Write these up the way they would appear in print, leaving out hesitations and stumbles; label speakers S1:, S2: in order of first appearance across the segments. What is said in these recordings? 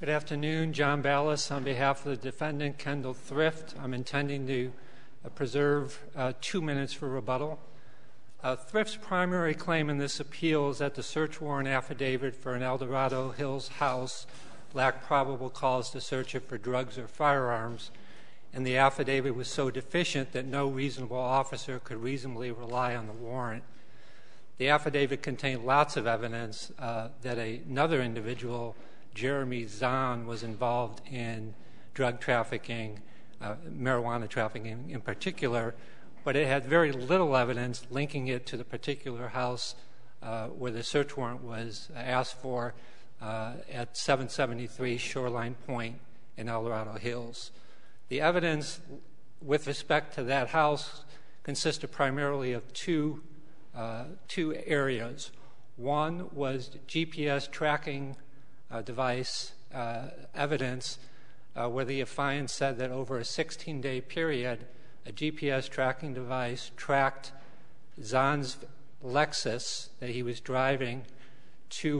S1: Good afternoon. John Ballas on behalf of the defendant, Kendall Thrift. I'm intending to preserve 2 minutes for rebuttal. Thrift's primary claim in this appeal is that the search warrant affidavit for an El Dorado Hills house lacked probable cause to search it for drugs or firearms, and the affidavit was so deficient that no reasonable officer could reasonably rely on the warrant. The affidavit contained lots of evidence that another individual, Jeremy Zahn, was involved in drug trafficking, marijuana trafficking in particular, but it had very little evidence linking it to the particular house where the search warrant was asked for at 773 Shoreline Point in El Dorado Hills. The evidence with respect to that house consisted primarily of two areas. One was GPS tracking device evidence where the affiant said that over a 16-day period, a GPS tracking device tracked Zahn's Lexus that he was driving to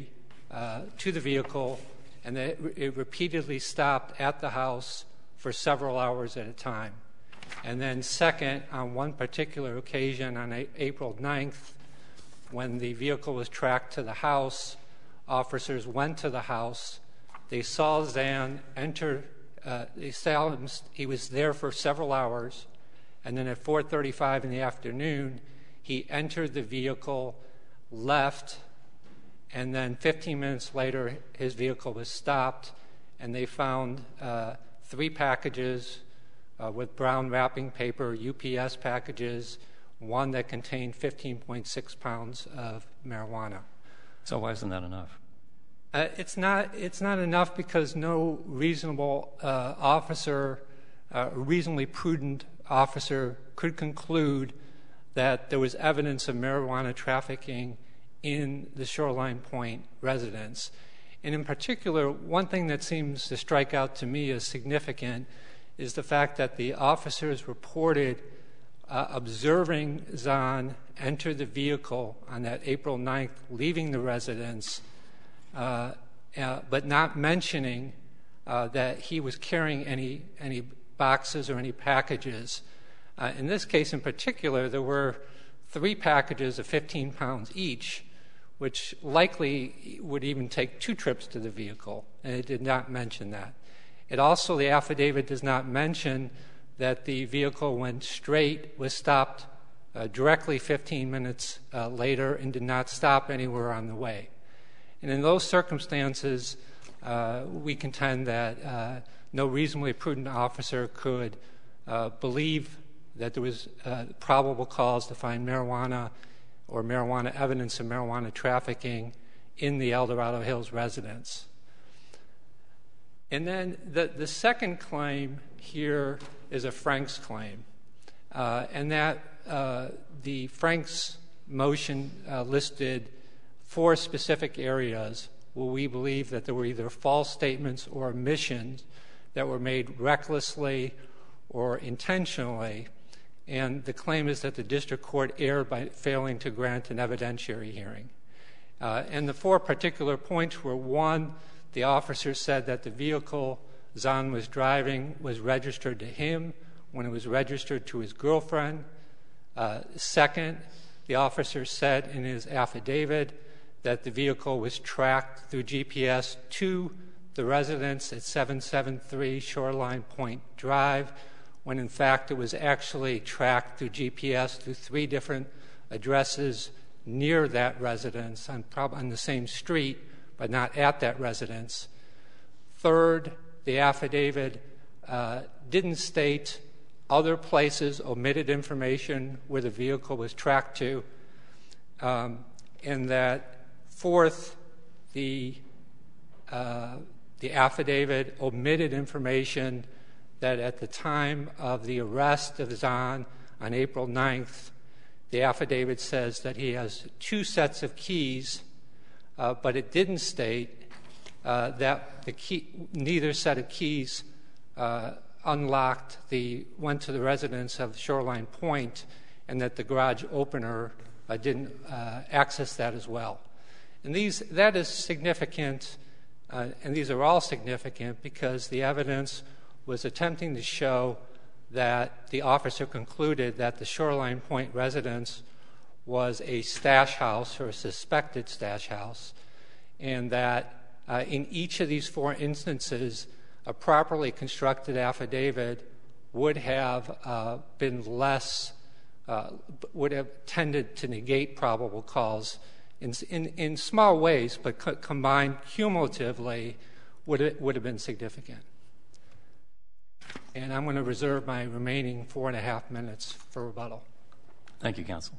S1: the vehicle, and that it repeatedly stopped at the house for several hours at a time. And then second, on one particular occasion on April 9th, when the vehicle was tracked to the house, officers went to the house. They saw Zahn enter. They saw him. He was there for several hours, and then at 4:35 in the afternoon, he entered the vehicle, left, and then 15 minutes later, his vehicle was stopped, and they found 3 packages with brown wrapping paper, UPS packages, one that contained 15.6 pounds of marijuana.
S2: So why isn't that enough?
S1: It's not enough because no reasonable officer, reasonably prudent officer, could conclude that there was evidence of marijuana trafficking in the Shoreline Point residence. And in particular, one thing that seems to strike out to me as significant is the fact that the officers reported observing Zahn enter the vehicle on that April 9th, leaving the residence, but not mentioning that he was carrying any boxes or any packages. In this case in particular, there were 3 packages of 15 pounds each, which likely would even take 2 trips to the vehicle, and it did not mention that. It also, the affidavit does not mention that the vehicle went straight, was stopped directly 15 minutes later, and did not stop anywhere on the way. And in those circumstances, we contend that no reasonably prudent officer could believe that there was probable cause to find marijuana or marijuana evidence of marijuana trafficking in the El Dorado Hills residence. And then the second claim here is a Franks claim, and that the Franks motion listed 4 specific areas where we believe that there were either false statements or omissions that were made recklessly or intentionally, and the claim is that the district court erred by failing to grant an evidentiary hearing. And the 4 particular points were: 1, the officer said that the vehicle Zahn was driving was registered to him when it was registered to his girlfriend. Second, the officer said in his affidavit that the vehicle was tracked through GPS to the residence at 773 Shoreline Point Drive, when in fact it was actually tracked through GPS through 3 different addresses near that residence on the same street, but not at that residence. Third, the affidavit didn't state other places, omitted information where the vehicle was tracked to, and that fourth, the affidavit omitted information that at the time of the arrest of Zahn on April 9th, the affidavit says that he has 2 sets of keys, but it didn't state that neither set of keys went to the residence of Shoreline Point, and that the garage opener didn't access that as well. And that is significant And these are all significant because the evidence was attempting to show that the officer concluded that the Shoreline Point residence was a stash house or a suspected stash house, and that in each of these 4 instances, a properly constructed affidavit would have been less, would have tended to negate probable cause in small ways, but combined cumulatively would have been significant. And I'm going to reserve my remaining 4.5 minutes for rebuttal.
S2: Thank you, counsel.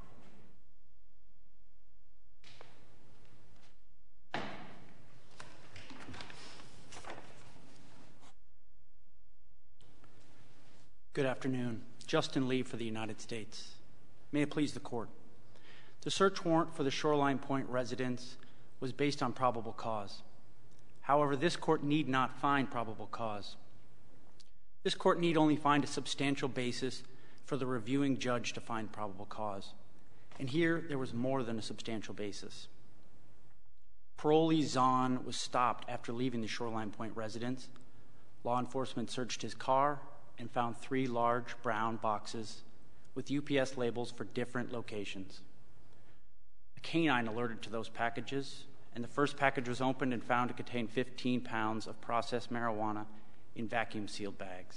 S3: Good afternoon. Justin Lee for the United States. May it please the court. The search warrant for the Shoreline Point residence was based on probable cause. However, this court need not find probable cause. This court need only find a substantial basis for the reviewing judge to find probable cause. And here, there was more than a substantial basis. Parolee Zahn was stopped after leaving the Shoreline Point residence. Law enforcement searched his car and found 3 large brown boxes with UPS labels for different locations. A canine alerted to those packages, and the first package was opened and found to contain 15 pounds of processed marijuana in vacuum-sealed bags.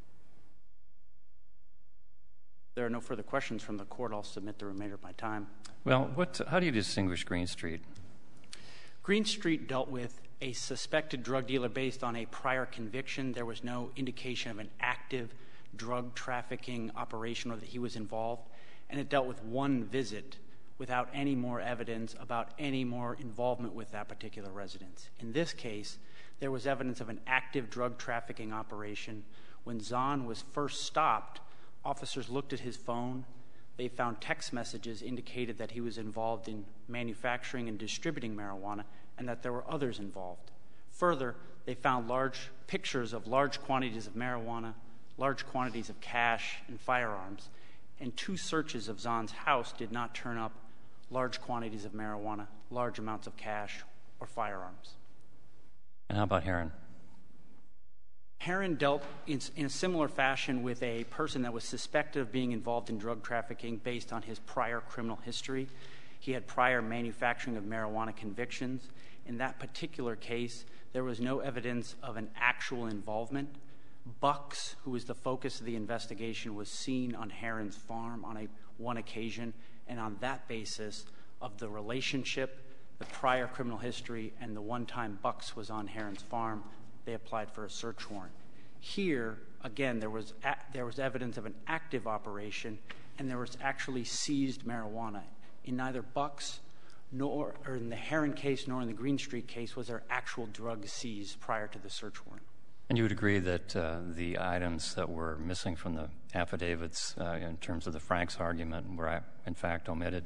S3: If there are no further questions from the court, I'll submit the remainder of my time.
S2: Well, how do you distinguish Green Street?
S3: Green Street dealt with a suspected drug dealer based on a prior conviction. There was no indication of an active drug trafficking operation or that he was involved. And it dealt with one visit without any more evidence about any more involvement with that particular residence. In this case, there was evidence of an active drug trafficking operation. When Zahn was first stopped, officers looked at his phone. They found text messages indicated that he was involved in manufacturing and distributing marijuana and that there were others involved. Further, they found large pictures of large quantities of marijuana, large quantities of cash, and firearms. And 2 searches of Zahn's house did not turn up large quantities of marijuana, large amounts of cash, or firearms.
S2: And how about Heron?
S3: Heron dealt in a similar fashion with a person that was suspected of being involved in drug trafficking based on his prior criminal history. He had prior manufacturing of marijuana convictions. In that particular case, there was no evidence of an actual involvement. Bucks, who was the focus of the investigation, was seen on Heron's farm on one occasion, and on that basis of the relationship, the prior criminal history, and the one time Bucks was on Heron's farm, they applied for a search warrant. Here, again, there was evidence of an active operation, and there was actually seized marijuana. In neither Bucks or in the Heron case nor in the Green Street case was there actual drugs seized prior to the search warrant.
S2: And you would agree that the items that were missing from the affidavits in terms of the Franks argument were in fact omitted?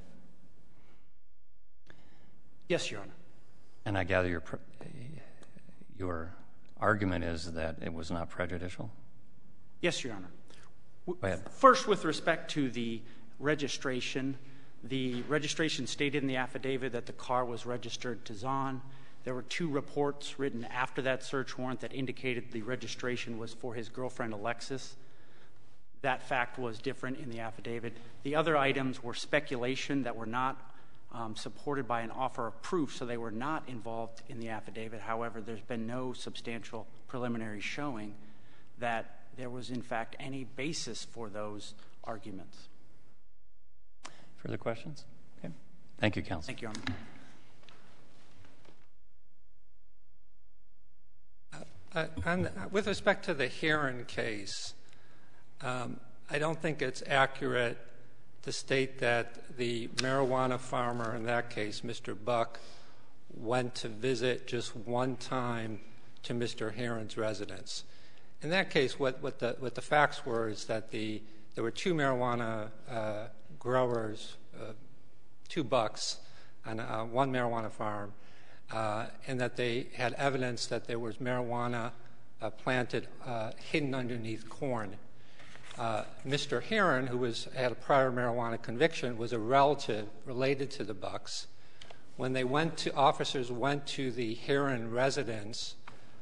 S3: Yes, Your Honor. And
S2: I gather your argument is that it was not prejudicial?
S3: Yes, Your Honor.
S2: Go ahead.
S3: First, with respect to the registration stated in the affidavit that the car was registered to Zahn. There were 2 reports written after that search warrant that indicated the registration was for his girlfriend, Alexis. That fact was different in the affidavit. The other items were speculation that were not supported by an offer of proof, so they were not involved in the affidavit. However, there's been no substantial preliminary showing that there was, in fact, any basis for those arguments.
S2: Further questions? Okay. Thank you, counsel.
S3: Thank you, Your
S1: Honor. With respect to the Heron case, I don't think it's accurate to state that the marijuana farmer in that case, Mr. Buck, went to visit just one time to Mr. Heron's residence. In that case, what the facts were is that there were 2 marijuana growers, 2 Bucks on one marijuana farm, and that they had evidence that there was marijuana planted hidden underneath corn. Mr. Heron, who had a prior marijuana conviction, was a relative related to the Bucks, when officers went to the Heron residence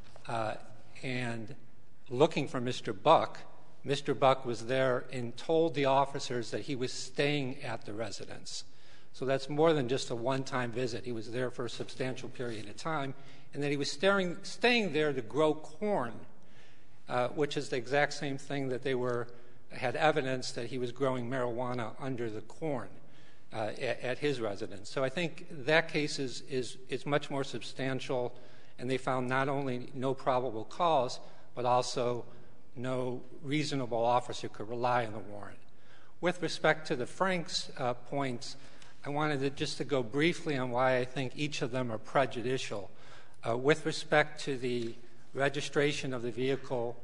S1: and looking for Mr. Buck was there and told the officers that he was staying at the residence. So that's more than just a one-time visit. He was there for a substantial period of time, and that he was staying there to grow corn, which is the exact same thing that they had evidence that he was growing marijuana under the corn at his residence. So I think that case is much more substantial, and they found not only no probable cause, but also no reasonable officer could rely on the warrant. With respect to the Franks points, I wanted just to go briefly on why I think each of them are prejudicial. With respect to the registration of the vehicle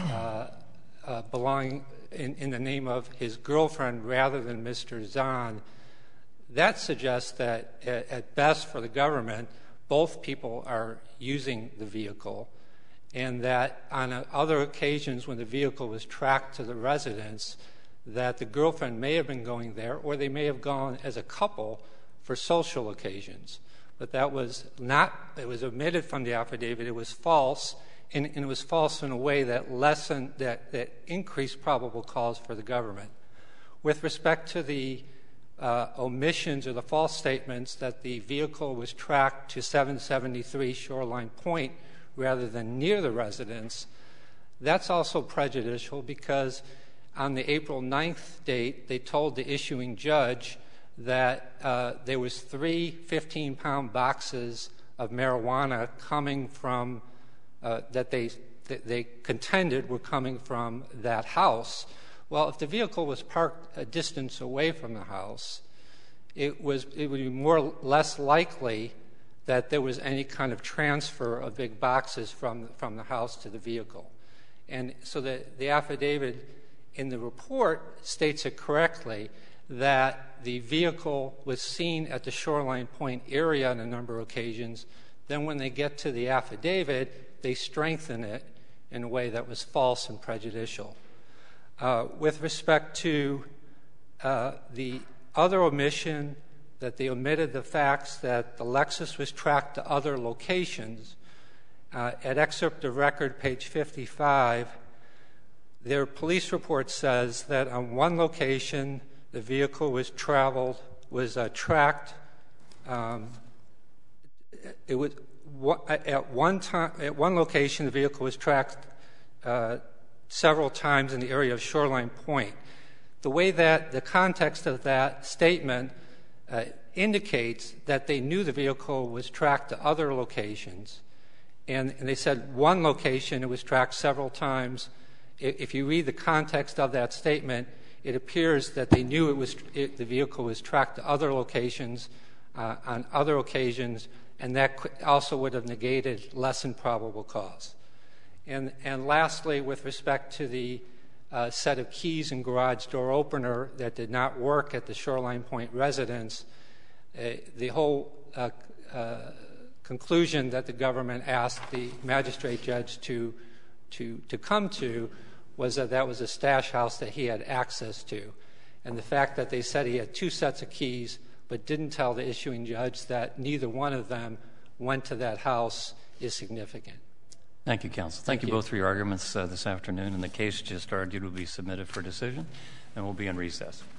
S1: belonging in the name of his girlfriend rather than Mr. Zahn, that suggests that at best for the government, both people are using the vehicle, and that on other occasions when the vehicle was tracked to the residence, that the girlfriend may have been going there, or they may have gone as a couple for social occasions. But that was not, it was omitted from the affidavit. It was false, and it was false in a way that that increased probable cause for the government. With respect to the omissions or the false statements that the vehicle was tracked to 773 Shoreline Point rather than near the residence, that's also prejudicial because on the April 9th date, they told the issuing judge that there was 3 15-pound boxes of marijuana coming from, that they contended were coming from that house. Well, if the vehicle was parked a distance away from the house, it would be less likely that there was any kind of transfer of big boxes from the house to the vehicle. And so the affidavit in the report states it correctly that the vehicle was seen at the Shoreline Point area on a number of occasions. Then when they get to the affidavit, they strengthen it in a way that was false and prejudicial. With respect to the other omission, that they omitted the facts that the Lexus was tracked to other locations, at excerpt of record, page 55, their police report says that on one location, the vehicle was tracked. At one location, the vehicle was tracked several times in the area of Shoreline Point. The way that the context of that statement indicates that they knew the vehicle was tracked to other locations, and they said one location it was tracked several times. If you read the context of that statement, it appears that they knew the vehicle was tracked to other locations on other occasions, and that also would have negated less than probable cause. And lastly, with respect to the set of keys and garage door opener that did not work at the Shoreline Point residence, the whole conclusion that the government asked the magistrate judge to come to was that that was a stash house that he had access to. And the fact that they said he had 2 sets of keys but didn't tell the issuing judge that neither one of them went to that house is significant.
S2: Thank you, counsel. Thank you both for your arguments this afternoon. And the case just argued will be submitted for decision, and we'll be in recess.